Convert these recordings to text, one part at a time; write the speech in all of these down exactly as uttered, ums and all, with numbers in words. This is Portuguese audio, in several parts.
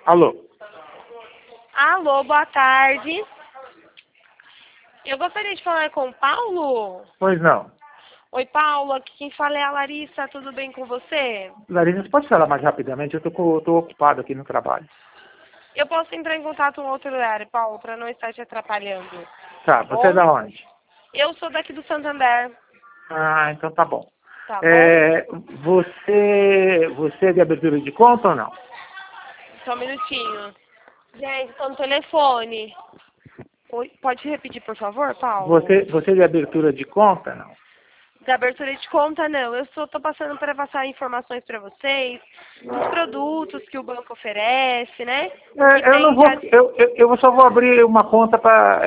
Alô? Alô, boa tarde. Eu gostaria de falar com o Paulo. Pois não. Oi, Paulo, aqui quem fala é a Larissa, tudo bem com você? Larissa, você pode falar mais rapidamente? Eu tô, co- tô ocupado aqui no trabalho. Eu posso entrar em contato em outro horário, Paulo, para não estar te atrapalhando. Tá, você é Bom, da onde? eu sou daqui do Santander, Ah, então tá bom. tá bom? É, você, você é de abertura de conta ou não? Só um minutinho. Gente, tô no telefone. Oi, pode repetir, por favor, Paulo? Você, você é de abertura de conta, não? Da abertura de conta, não. Eu só tô passando para passar informações para vocês dos produtos que o banco oferece, né? Que É, eu não tem vou, já. eu, eu, eu só vou abrir uma conta para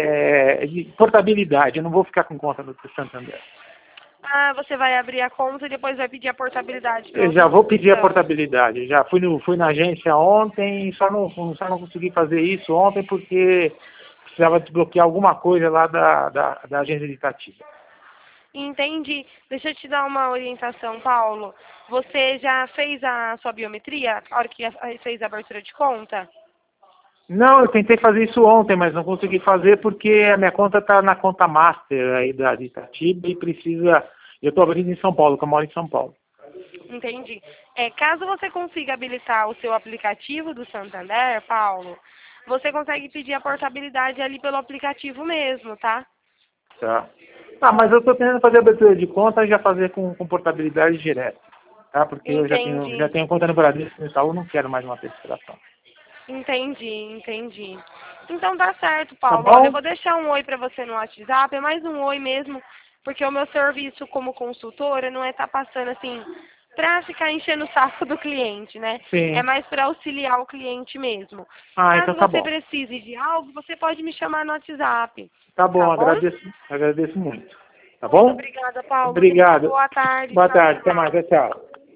de portabilidade. Eu não vou ficar com conta no Santander. Ah, você vai abrir a conta e depois vai pedir a portabilidade para Eu outra já vou pedir a instituição. portabilidade. Já fui, no, fui na agência ontem, só não, só não consegui fazer isso ontem porque precisava desbloquear alguma coisa lá da, da, da agência de Itatiba. Entendi. Deixa eu te dar uma orientação, Paulo. Você já fez a sua biometria, a hora que a- fez a abertura de conta? Não, eu tentei fazer isso ontem, mas não consegui fazer porque a minha conta está na conta master aí da de Itatiba e precisa. Eu estou abrindo em São Paulo, que eu moro em São Paulo. Entendi. É, caso você consiga habilitar o seu aplicativo do Santander, Paulo, você consegue pedir a portabilidade ali pelo aplicativo mesmo, tá? Tá. Ah, mas eu estou tentando fazer a abertura de conta e já fazer com, com portabilidade direta. Tá? Porque eu já tenho, já Entendi. tenho conta no Bradesco e no Itaú, não quero mais uma terceiração. Entendi, entendi. Então tá certo, Tá Paulo. Olha, eu bom? vou deixar um oi pra você no WhatsApp, é mais um oi mesmo, porque o meu serviço como consultora não é estar passando assim pra ficar enchendo o saco do cliente, né? É Sim. mais para auxiliar o cliente mesmo. Ah, então Caso tá você bom. precise de algo, você pode me chamar no WhatsApp, Tá tá bom, bom? agradeço, agradeço muito. Tá Muito bom? obrigada, Paulo. Você tenha uma Obrigado. boa tarde. Boa Tchau, tarde, até tchau. mais, tchau.